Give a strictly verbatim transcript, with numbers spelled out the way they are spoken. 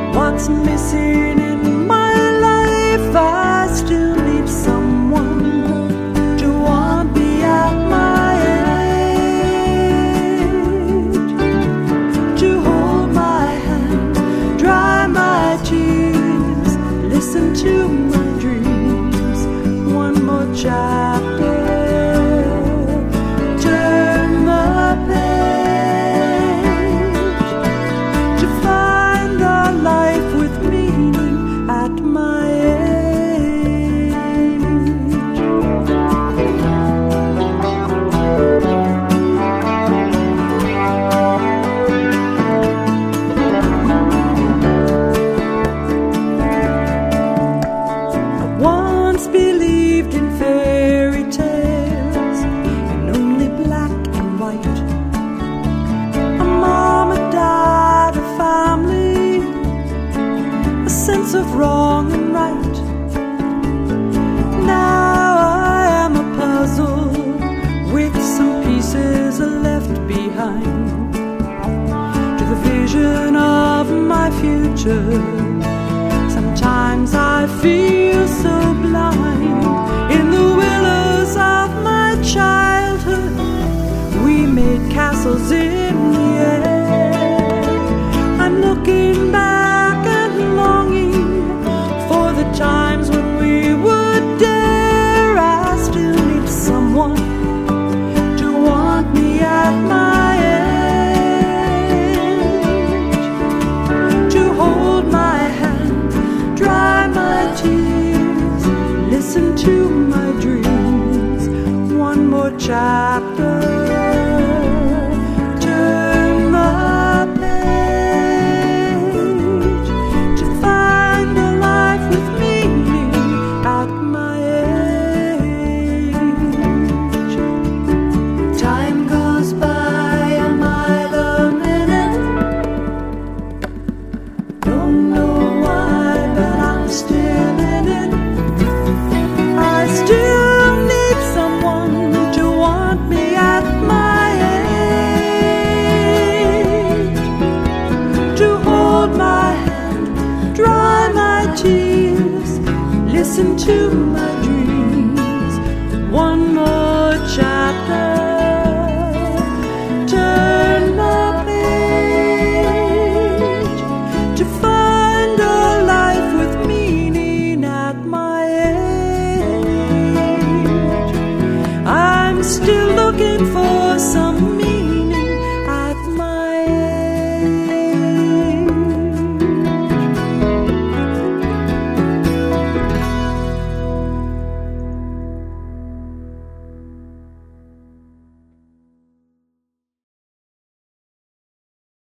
What's missing in my life? I still need someone to want me at my age, to hold my hand, dry my tears, listen to my dreams. One more chapter, turn the page to find a life with meaning at my age. I once believed in fairy tales, in only black and white. A mama died, a family, a sense of wrong and right. Now I am a puzzle with some pieces left behind to the vision of my future. Sometimes I feel so blind. In the willows of my childhood, we made castles in the air. I'm looking back and longing for the times when we would dare. I still need someone to want me at my age, to hold my hand, dry my tears, listen to my dreams. One more chapter, turn the page to find a life with meaning at my age. Time goes by a mile a minute. Don't know why, but I'm still in it. I still need someone to want me at my age, to hold my hand, dry my tears, listen to my dreams. One more chance.